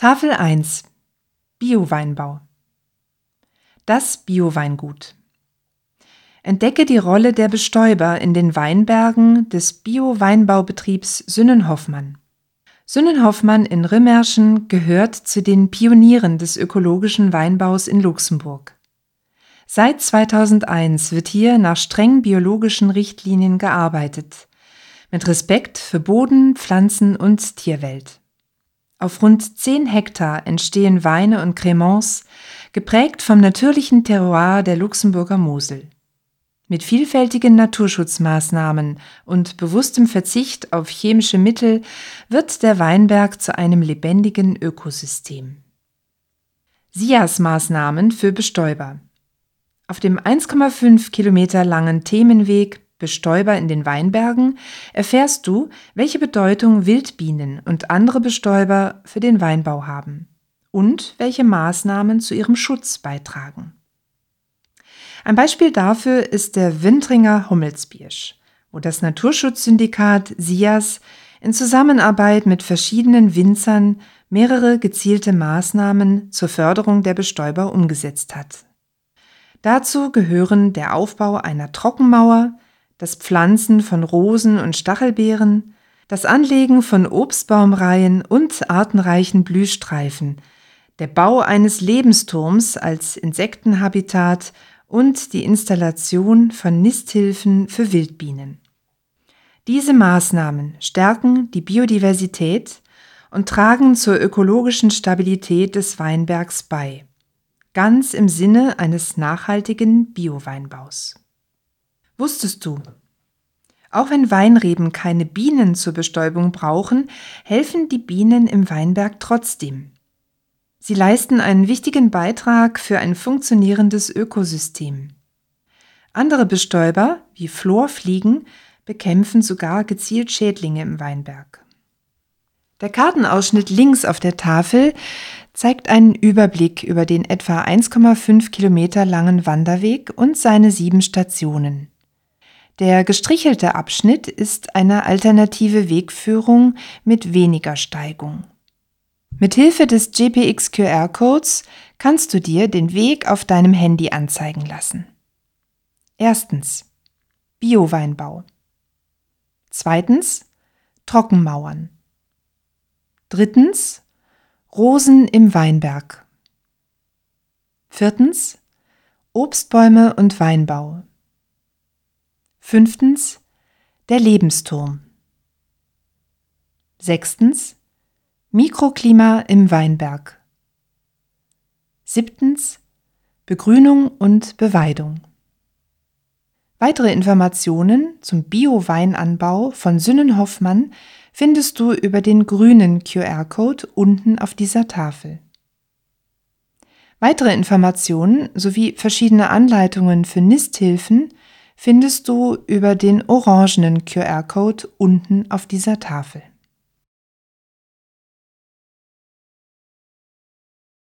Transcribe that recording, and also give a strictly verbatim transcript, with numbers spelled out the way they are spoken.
Tafel eins. Bio-Weinbau. Das Bio-Weingut. Entdecke die Rolle der Bestäuber in den Weinbergen des Bio-Weinbaubetriebs Sünnen-Hoffmann. Sünnen-Hoffmann in Rimmerschen gehört zu den Pionieren des ökologischen Weinbaus in Luxemburg. Seit zweitausendeins wird hier nach streng biologischen Richtlinien gearbeitet, mit Respekt für Boden, Pflanzen und Tierwelt. Auf rund zehn Hektar entstehen Weine und Crémants, geprägt vom natürlichen Terroir der Luxemburger Mosel. Mit vielfältigen Naturschutzmaßnahmen und bewusstem Verzicht auf chemische Mittel wird der Weinberg zu einem lebendigen Ökosystem. S I A S-Maßnahmen für Bestäuber. Auf dem eins Komma fünf Kilometer langen Themenweg Bestäuber in den Weinbergen erfährst du, welche Bedeutung Wildbienen und andere Bestäuber für den Weinbau haben und welche Maßnahmen zu ihrem Schutz beitragen. Ein Beispiel dafür ist der Wintringer Hummelsbirsch, wo das Naturschutzsyndikat S I A S in Zusammenarbeit mit verschiedenen Winzern mehrere gezielte Maßnahmen zur Förderung der Bestäuber umgesetzt hat. Dazu gehören der Aufbau einer Trockenmauer, das Pflanzen von Rosen und Stachelbeeren, das Anlegen von Obstbaumreihen und artenreichen Blühstreifen, der Bau eines Lebensturms als Insektenhabitat und die Installation von Nisthilfen für Wildbienen. Diese Maßnahmen stärken die Biodiversität und tragen zur ökologischen Stabilität des Weinbergs bei, ganz im Sinne eines nachhaltigen Bio-Weinbaus. Wusstest du, auch wenn Weinreben keine Bienen zur Bestäubung brauchen, helfen die Bienen im Weinberg trotzdem. Sie leisten einen wichtigen Beitrag für ein funktionierendes Ökosystem. Andere Bestäuber, wie Florfliegen, bekämpfen sogar gezielt Schädlinge im Weinberg. Der Kartenausschnitt links auf der Tafel zeigt einen Überblick über den etwa eins Komma fünf Kilometer langen Wanderweg und seine sieben Stationen. Der gestrichelte Abschnitt ist eine alternative Wegführung mit weniger Steigung. Mithilfe des G P X Q R-Codes kannst du dir den Weg auf deinem Handy anzeigen lassen. Erstens. Bio-Weinbau. Zweitens. Trockenmauern. Drittens. Rosen im Weinberg. Viertens. Obstbäume und Weinbau. Fünftens. Der Lebensturm. Sechstens. Mikroklima im Weinberg. Siebtens. Begrünung und Beweidung. Weitere Informationen zum Bio-Weinanbau von Sünnen-Hoffmann findest du über den grünen Q R-Code unten auf dieser Tafel. Weitere Informationen sowie verschiedene Anleitungen für Nisthilfen findest du über den orangenen Q R-Code unten auf dieser Tafel.